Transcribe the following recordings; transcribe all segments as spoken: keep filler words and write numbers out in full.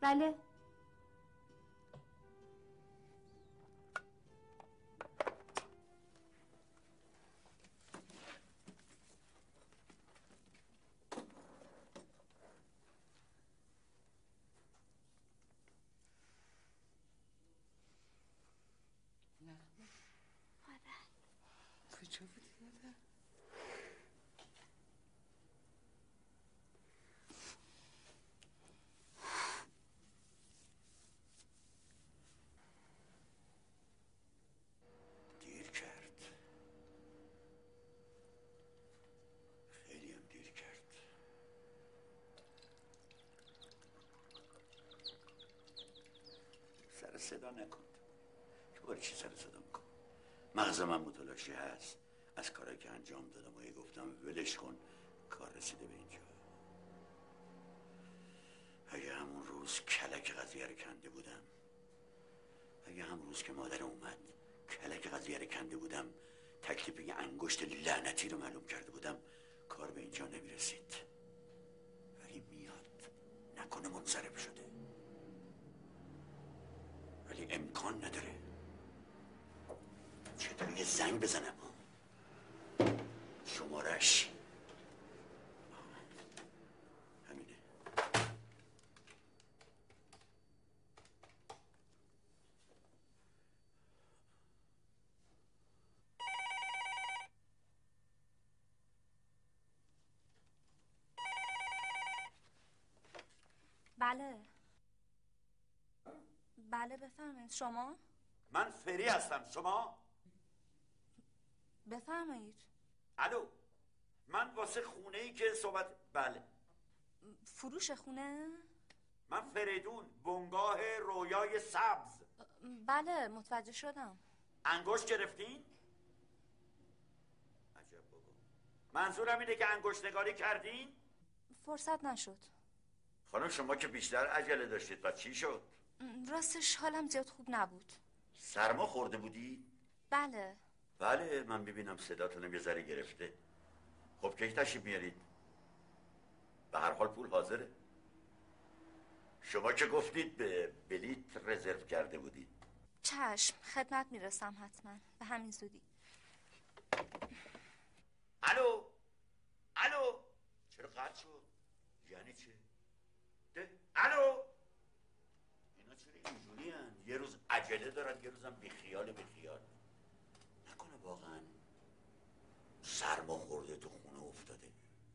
بله. کجا بودی مادر؟ دیر کرد، خیلی هم دیر کرد. سر صدا نکن. تو برای چی سر صدا میکن؟ مغز من متلاشی هست از کارایی که انجام دادم و یه گفتم ولش کن، کار رسیده به اینجا. اگه همون روز کلک قضیه رو کنده بودم، اگه همون روز که مادر اومد کلک قضیه رو کنده بودم، تکلیف یه انگشت لعنتی رو معلوم کرده بودم، کار به اینجا نمیرسید. ولی میاد، نکنه منصرف شده، ولی امکان نداره. چطور یه زنگ بزنم؟ شمارش همینه. بله بله بفرمایید. شما؟ من فری هستم. شما؟ بفرمایید. الو، من واسه خونه ای که صحبت. بله. فروش خونه؟ من فریدون، بنگاه رویای سبز. بله متوجه شدم. انگشت گرفتین؟ عجب بابا. منظورم اینه که انگشت نگاری کردین؟ فرصت نشد. خانم شما که بیشتر عجله داشتید، بعد چی شد؟ راستش حالم زیاد خوب نبود. سرما خورده بودی؟ بله. بله من ببینم صداتونم یه ذره گرفته. خب کی تشریف میارید؟ به هر حال پول حاضره. شما که گفتید به بلیت رزرو کرده بودید. چشم، خدمت میرسم حتما به همین زودی. الو الو، چرا قطع شد؟ یعنی چه؟ ده الو، اینا چرا اینجوری هن؟ یه روز عجله دارن یه روزم بیخیال بیخیال. نکنه واقعا سرما خورده تو خونه افتاده؟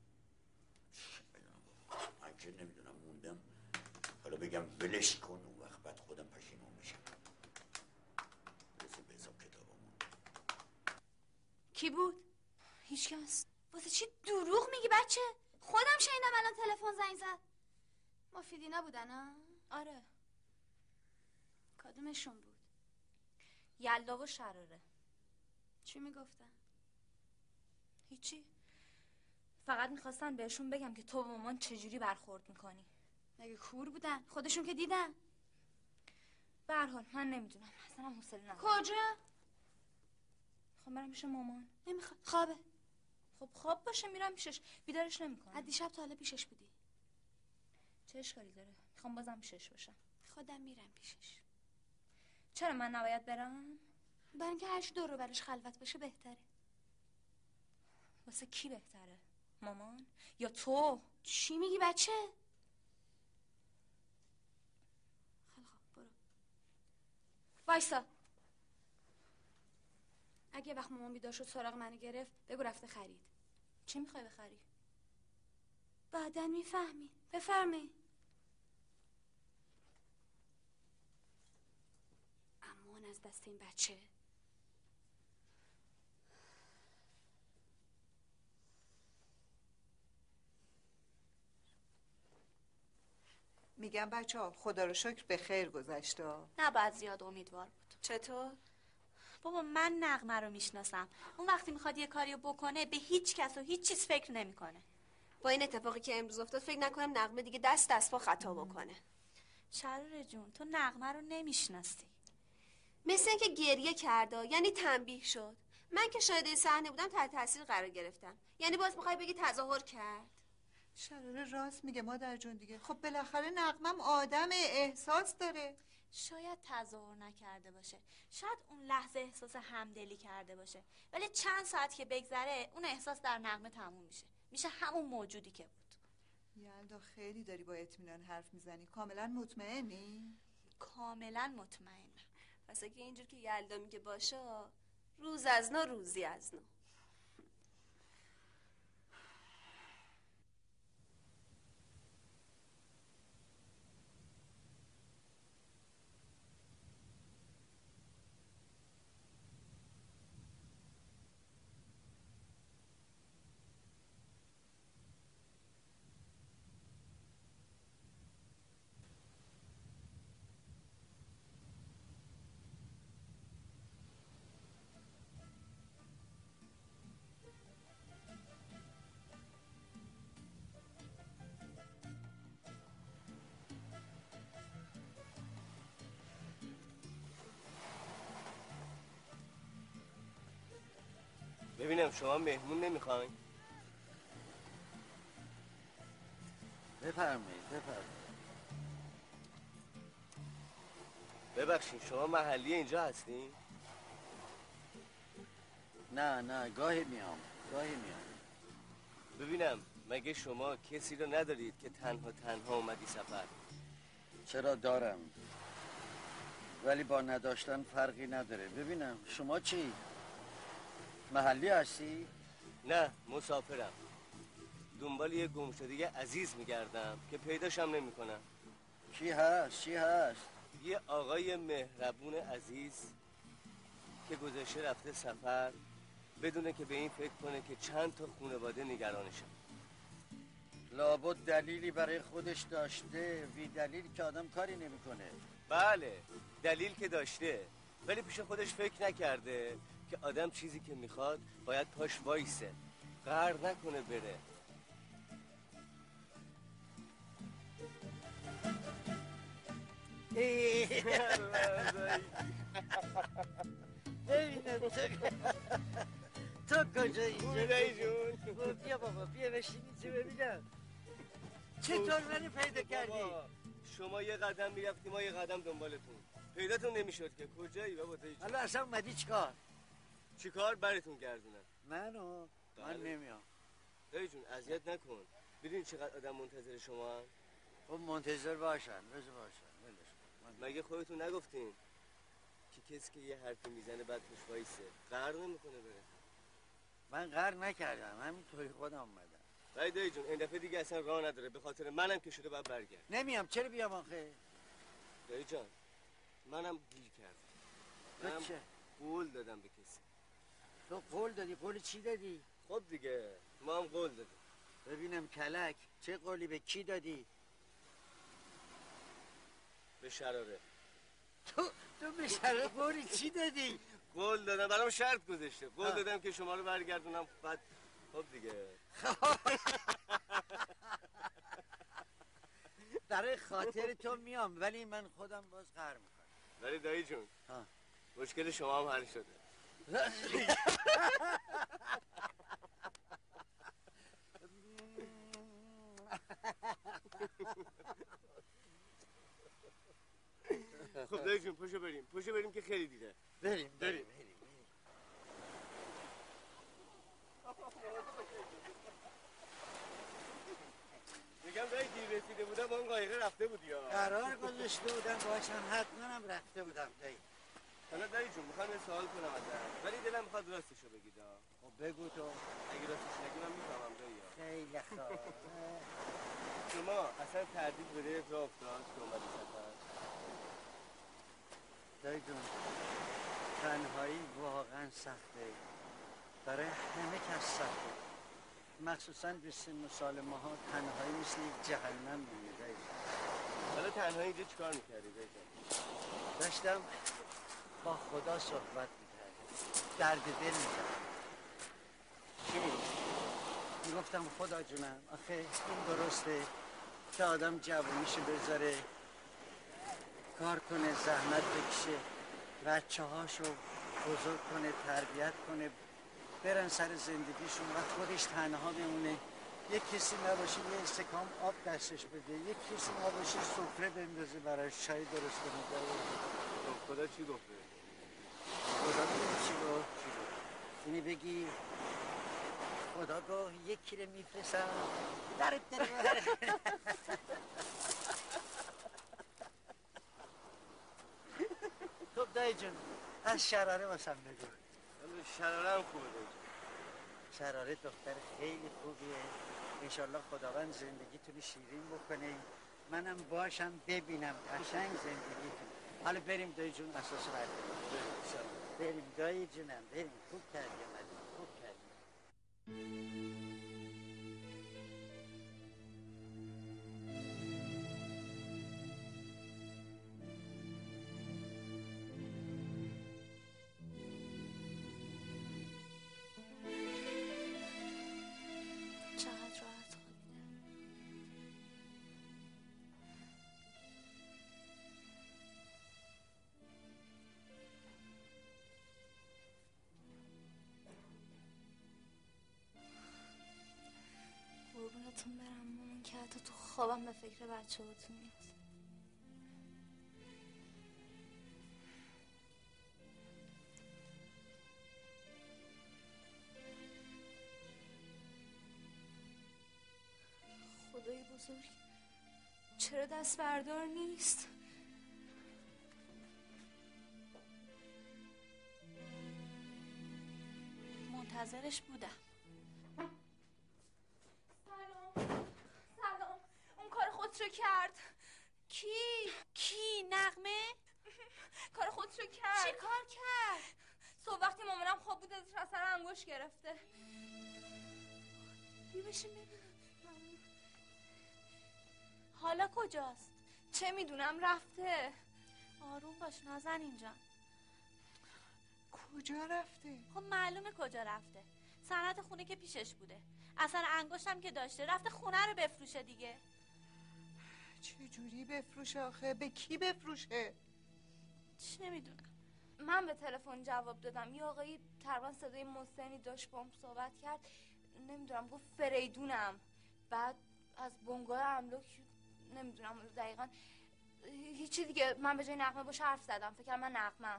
من که نمیدونم، موندم حالا بگم ولش کن، اون وقت بعد خودم پشیمون میشم. برسه به حساب کتابمون. کی بود؟ هیچ کس. واسه چی دروغ میگی بچه؟ خودم شنیدم الان تلفن زنگ زد. مفیدی نبودن ها؟ آره. کدومشون بود؟ یلدا و شراره. چی میگفتن؟ هیچی، فقط میخواستن بهشون بگم که تو و مامان چجوری برخورد میکنی. مگه کور بودن؟ خودشون که دیدن. به هر حال من نمیدونم، اصلا هم حوصله ندارم. کجا؟ خب برم پیش مامان. نمیخواد، خوابه. خب خواب باشه میرم پیشش، بیدارش نمیکنم. از دیشب تا حالا پیشش بودی؟ چه اشکالی داره؟ میخوام بازم پیشش باشم. خودم میرم پیشش. چرا من نباید برم؟ برای اینکه هرچی دور رو برش خلوت باشه بهتره. واسه کی بهتره؟ مامان یا تو؟ چی میگی بچه؟ خیلی خوب برو. وایسا. اگه وقت مامان بیدار شد سراغ منو گرفت بگو رفته خرید. چی میخوای بخری؟ بعدن میفهمی. بفرمی. امان از دست این بچه. میگم بچه ها خدا رو شکر به خیر گذشته. نباید زیاد امیدوار بود. چطور؟ بابا من نغمه رو میشناسم، اون وقتی میخواد یه کاریو بکنه به هیچ کس و هیچ چیز فکر نمیکنه. با این اتفاقی که امروز افتاد فکر نکنم نغمه دیگه دست دست پا خطا بکنه. شراره جون تو نغمه رو نمیشناسی. مثل اینکه گریه کرده، یعنی تنبیه شد. من که شاهد این صحنه بودم تحت تاثیر قرار گرفتم. یعنی باز میخوای بگی تظاهر کرد؟ شراره راست میگه مادر جون دیگه. خب بالاخره نغمم آدم احساس داره. شاید تظاهر نکرده باشه، شاید اون لحظه احساس همدلی کرده باشه، ولی چند ساعت که بگذره اون احساس در نغمه تموم میشه، میشه همون موجودی که بود. یلدا خیلی داری با اطمینان حرف میزنی. کاملا مطمئنی؟ کاملا مطمئنم. پس اگه اینجور که یلدا میگه باشه، روز از نو روزی از نو. ببینم شما مهمون نمیخواین؟ بفرمایید بفرمایید. ببخشید شما محلی اینجا هستین؟ نه نه گاهی میام گاهی میام. ببینم مگه شما کسی رو ندارید که تنها تنها اومدی سفر؟ چرا دارم، ولی با نداشتن فرقی نداره. ببینم شما چی؟ محلی هستی؟ نه مسافرم، دنبال یه گمشده عزیز میگردم که پیداشم نمیکنم. کی هست؟ چی هست؟ یه آقای مهربون عزیز که گذشته رفته سفر بدونه که به این فکر کنه که چند تا خانواده نگرانشن. لابد دلیلی برای خودش داشته، بی دلیل که آدم کاری نمیکنه. بله دلیل که داشته، ولی پیش خودش فکر نکرده که آدم چیزی که میخواد باید پاش وایسه، قهر نکنه بره. ببینم تو کجایی؟ بودایی جون؟ بیا بابا بیا بشین اینجا ببینم چطور منو پیدا کردی؟ شما یه قدم میرفتی ما یه قدم دنبالتون، پیداتون نمیشد که. کجایی بابا دایی جون؟ حالا اصلا اومدی چیکار؟ چیکار براتون گردونم؟ منو؟ من بله. نمیام. دایی جون اذیت نکن، ببین چقدر آدم منتظر شما هم. خب منتظر باشن بذار باشن ولش کن. مگه خودتون نگفتین که کسی که یه حرفی میزنه بعد پشت وایسه قهر نمیکنه بره؟ من قهر نکردم، همینطوری خودم اومدم. ولی دایی جون این دفعه دیگه اصلا راه نداره، به خاطر منم که شده باید برگرد. نمیام. چرا بیام آخه؟ دایی جان منم گیر کردم، تو منم چه؟ قول دادم به کسی. تو قول دادی؟ قول چی دادی؟ خب دیگه ما هم قول دادیم. ببینم کلک چه قولی به کی دادی؟ به شراره. تو تو به شراره قولی چی دادی؟ قول دادم، برام شرط گذاشته، قول دادم که شما رو برگردونم بعد. خب دیگه برای خاطر تو میام، ولی من خودم باز قهر میکنم. ولی دایی جون ها. مشکل شما هم حل شده. خب دایی جون پشو بریم پشو بریم که خیلی دیره. بریم بریم بریم میگم دایی دیر رسیده بودم با اون قایقه رفته بودی یا؟ قرار گذاشته بودم باشم، حتما هم رفته بودم دایی. حالا دایی جون میخوام یه سوال کنم ازت، ولی دلم میخواد راستشو بگید. خب بگو تو. اگه راستش نگی من میفهمم دایی. خیلی خوب. شما اصلا تردید به دلت راه افتاد که اومدی سفر؟ دایی جون تنهایی واقعا سخته، برای همه کس سخته، مخصوصا به سن و سال ماها تنهایی مثل یک جهنم میمونه. دایی حالا تنهایی اینجا چیکار میکردی دایی جان؟ داشتم با خدا صحبت میکردم، درد دل میکردم. چی میگی؟ میگفتم خدا جونم آخه این درسته که آدم جوونیشو بذاره کار کنه، زحمت بکشه، بچه هاشو بزرگ کنه، تربیت کنه، برن سر زندگیشون و خودش تنها بمونه یک کسی نباشه یه استکان آب دستش بده، یک کسی نباشه سفره بندازه براش چای درست کنه. خدا چی گفته؟ خدا بگیم چی گفت؟ چی گفت؟ اینی بگی خدا گفت یکی رو میفرستم درت داره. خب دایی جون از شراره واسم بگو. شراره هم خوبه دایی جون. شراره دختر خیلی خوبیه، انشالله خداوند زندگیتونو شیرین بکنه، منم باشم ببینم قشنگ زندگیتون. حالا بریم دایی جون اساس برد بریم دایی جونم بریم. خوب کردی اومدیم، خوب کردی. چقدر راحت خوابیدم. قربونتون برم مامان که حتی تو خوابم به فکر بچه هاتون میاد. خدای بزرگ چرا دست بردار نیست؟ منتظرش بودم. سلام سلام. اون کار خودش رو کرد. کی؟ کی؟ نغمه؟ کار خودش رو کرد. چی کار کرد؟ صبح وقتی مامانم خواب بود ازش اثر انگشت گرفته. بیا بشین ببینم. حالا کجاست؟ چه میدونم رفته. آروم باش نازنین جان. کجا رفته؟ خب معلومه کجا رفته. صنعت خونه که پیشش بوده، اثر انگشتم که داشته، رفته خونه رو بفروشه دیگه. چه جوری بفروشه آخه؟ به کی بفروشه؟ چه میدونم. من به تلفن جواب دادم، یه آقایی تقریبا صدای محسنی داشت با هم صحبت کرد، نمیدونم گفت فریدونم، بعد از بنگاه املاک نمیدونم دقیقا هیچی دیگه. من به جای نغمه باشه حرف زدم، فکر من نغمم.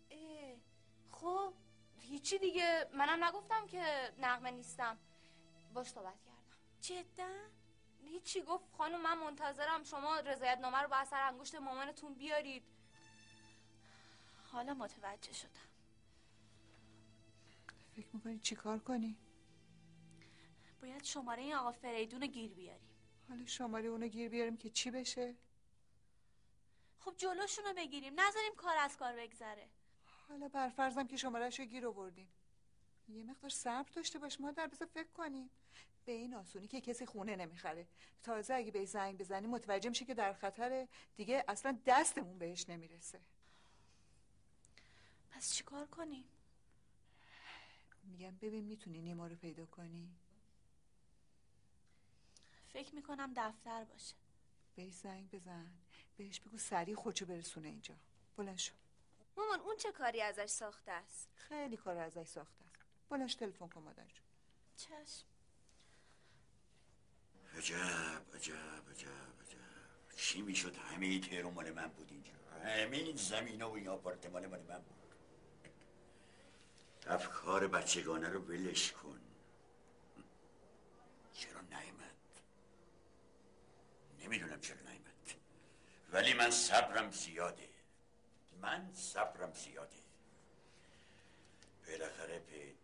خب هیچی دیگه، منم نگفتم که نغمه نیستم، باش صحبت کردم. جدا؟ هیچی، گفت خانم من منتظرم شما رضایت نامه رو با اثر انگشت مامانتون بیارید. حالا متوجه شدم. فکر میکنی چی کار کنی؟ باید شماره این آقا فریدون رو گیر بیاریم. حالا شماره اونو گیر بیاریم که چی بشه؟ خب جلوشونو بگیریم، نذاریم کار از کار بگذره. حالا برفرضم که شماره‌اش رو گیر آوردیم، یه مقدار صبر داشته باش مادر، بذار فکر کنیم. به این آسونی که کسی خونه نمیخره، تازه اگه به زنگ بزنی متوجه میشه که در خطره، دیگه اصلا دستمون بهش نمیرسه. پس چیکار کنیم؟ میگم ببین میتونی نیما رو پیدا کنی؟ فکر میکنم دفتر باشه. بهش زنگ بزن، بهش بگو سریع خودشو برسونه اینجا. بلند شو. مامان اون چه کاری ازش ساخته است؟ خیلی کار ازش ساخته است. بلند شو تلفن کن مادر جون. چشم. عجب عجب عجب عجب چی میشد همه تهران مال من بود اینجا، همه این زمین و این آپارتمان مال من بود. افکار بچگانه رو ولش کن. چرا نیامد؟ نمیدونم چرا نیامد، ولی من صبرم زیاده، من صبرم زیاده. بالاخره پی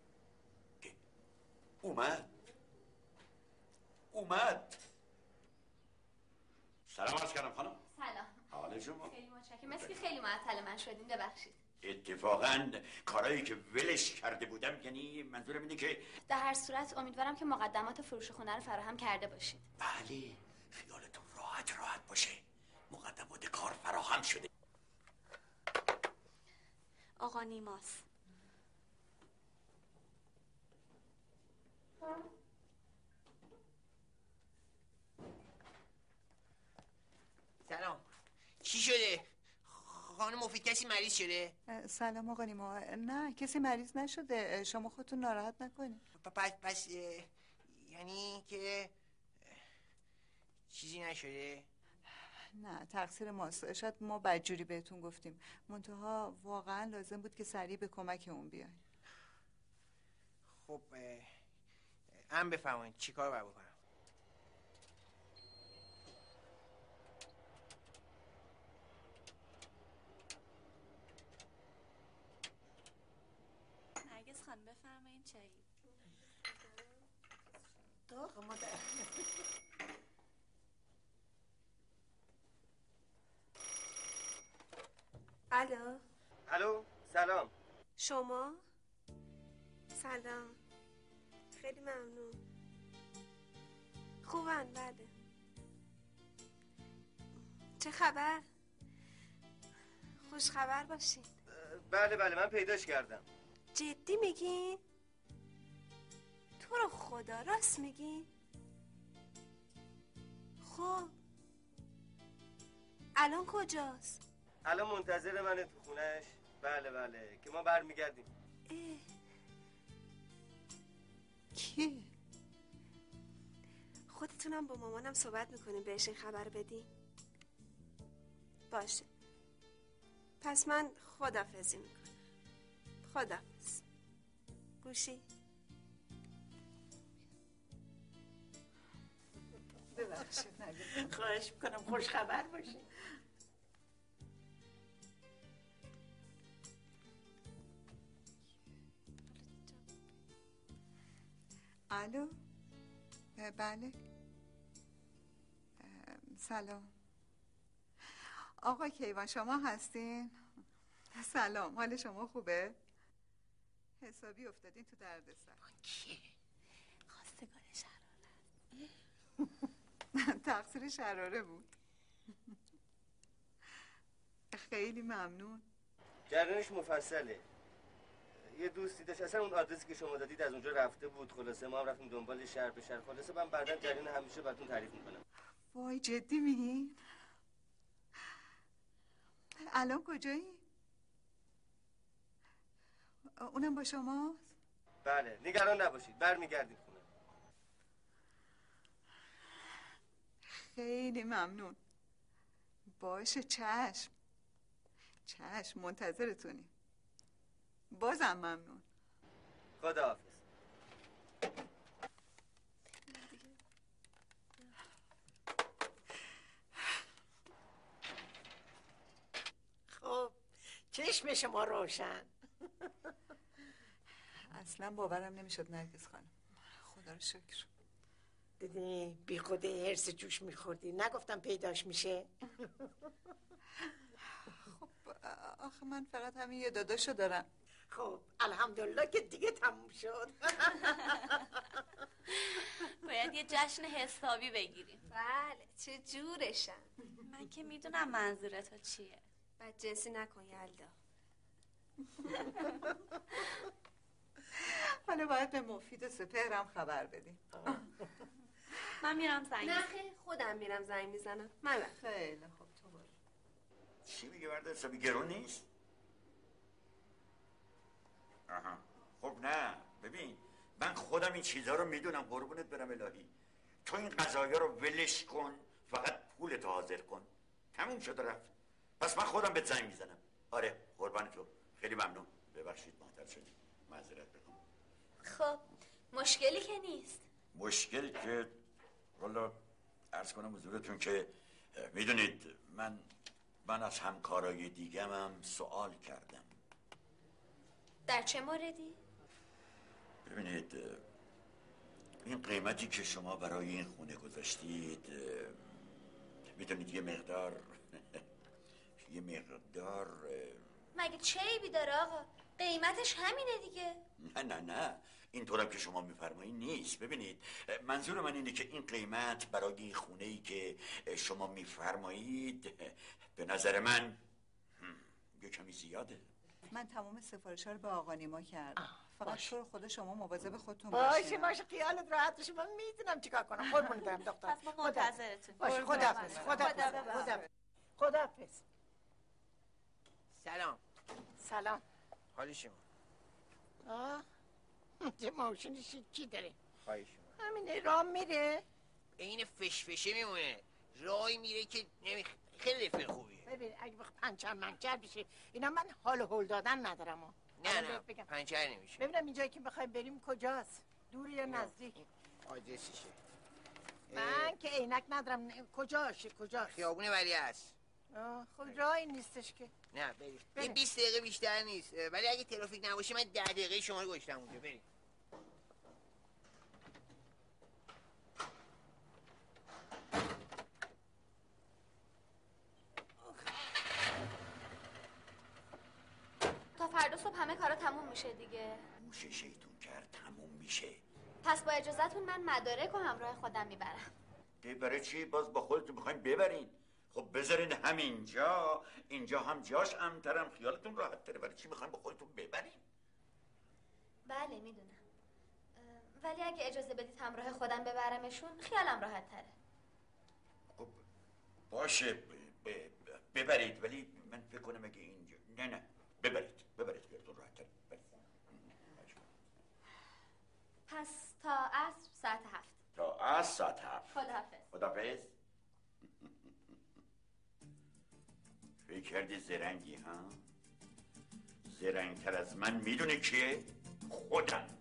اومد اومد سلام عرض کردم خانم. سلام. حال شما؟ خیلی متشکرم. مثل که خیلی معطل من شدین، ببخشید. اتفاقا کارهایی که ولش کرده بودم، یعنی منظورم اینه که در هر صورت امیدوارم که مقدمات فروش خونه رو فراهم کرده باشید. بله خیالتون راحت راحت باشه، مقدمات کار فراهم شده. آقا نیماس. سلام. چی شده؟ خانم مفید کسی مریض شده؟ سلام آقا نیما. نه کسی مریض نشده، شما خودتون ناراحت نکنید. پس پس یعنی که چیزی نشده؟ نه تقصیر ماست. شاید ما بدجوری بهتون گفتیم، منتها واقعا لازم بود که سریع به کمک اون بیاین. خب ام بفرمایید چی کار باید بکنم؟ نرگس خانم بفرمایید چایی. داغ مادر. الو الو سلام. شما؟ سلام، خیلی ممنون. خوبن بله. چه خبر؟ خوش خبر باشین. بله بله من پیداش کردم. جدی میگی؟ تو رو خدا راست میگی؟ خب الان کجاست؟ الان منتظر منه تو خونش. بله بله که ما برمیگردیم. اه. کی؟ خودتونم با مامانم صحبت میکنیم بهش این خبر بدی؟ باشه پس من خداحافظی میکنم. خداحافظ. گوشی ببخشید نگید. خواهش میکنم خوش خبر باشی. الو بله سلام آقا کیوان شما هستین؟ سلام حال شما خوبه؟ حسابی افتادین تو دردسر. کیه؟ خواستگار شراره. تقصیر شراره بود. خیلی ممنون. جریانش مفصله. یه دوستی داشت اصلا اون آدرسی که شما دادید از اونجا رفته بود. خلاصه ما هم رفتیم دنبال شهر به شهر. خلاصه من بعدا جریان همیشه براتون تعریف میکنم. وای جدی میگین؟ الان کجایی؟ اونم با شماست؟ بله نگران نباشید برمیگردیم خونه. خیلی ممنون. باشه چشم چشم منتظرتونیم. بازم ممنون. خداحافظ. خب چشم شما روشن. اصلا باورم نمیشد نرگس خانم. خدا رو شکر. دیدی بی خود هرس جوش میخوردی نگفتم پیداش میشه. خب آخه من فقط همین یه داداشو دارم. خب الحمدلله که دیگه تموم شد. باید یه جشن حسابی بگیریم. بله چه جورشن. من که میدونم منظور تو چیه. بد جنسی نکن یلدا. حالا باید به مفید سپهرم خبر بدیم. من میرم زنگ. نه خیلی خودم میرم زنگ میزنم. من خیلی خوب تو برو. چی میگه برده حسابی گرون نیست؟ آها خب نه ببین من خودم این چیزها رو میدونم قربونت برم الهی. تو این قضایا رو ولش کن فقط پولتو حاضر کن تموم شد رفت. پس من خودم بهت زنگ میزنم. آره قربان تو خیلی ممنون. ببخشید معطل شدی معذرت بخوام. خب مشکلی که نیست. مشکل که والا عرض کنم حضورتون که میدونید من من از همکارای دیگم هم سوال کردم. در چه موردی؟ ببینید این قیمتی که شما برای این خونه گذاشتید میدونید یه مقدار یه مقدار مگه چه عیبی داره آقا؟ قیمتش همینه دیگه. نه نه نه اینطورم که شما میفرمایید نیست. ببینید منظور من اینه که این قیمت برای این خونه ای که شما میفرمایید به نظر من یه کمی زیاده. من تمام سفارش ها رو به آقا نیما کردم. فقط تو خود شما مواظب خودتون باشه باشین. باشه خیالت راحت باشه من میدونم چیکار کنم. قربونت برم دختر. پس ما منتظرتون. باشه خداحافظ خداحافظ خداحافظ خداحافظ. سلام. سلام. حال شما؟ آه چه ماشین شیکی داره. خواهی شما. همینه راه میره. این فشفشه میمونه، راهی میره که نمی... خیلی رفیق خوبیه. ببین اگه بخ پنچر منچر بشه اینا، من حال هول دادن ندارم ها. نه نه پنچر نمیشه. ببینم اینجایی که بخوایم بریم کجاست، دور یا نزدیک؟ آدرسشه. من که عینک ندارم. کجاشه کجاست؟ خیابون ولیعصر. خب راهی نیستش که. نه بریم. یه بیست دقیقه بیشتر نیست، ولی اگه ترافیک نباشه من ده دقیقه شما رو گذاشتم اونجا. بریم. تا فردا صبح همه کارا تموم میشه دیگه. موشه شیطون کرد تموم میشه. پس با اجازهتون من مدارک و همراه خودم میبرم. ده برای چی باز با خودتون میخواین ببرین؟ خب بذارین همینجا، اینجا هم جاش امن‌ترم، خیالتون راحت تره. برای چی میخواین با خودتون ببرین؟ بله میدونم، ولی اگه اجازه بدید همراه خودم ببرمشون خیالم راحت تره. خب باشه ب... ب... ببرید، ولی من فکر کنم اگه اینجا نه نه ببرید ببرید خیالتون راحت تره. پس تا عصر ساعت هفت. تا عصر ساعت هفت. خداحافظ. خداحافظ. فکر کردی زرنگی ها؟ زرنگتر از من میدونی کیه؟ خودم.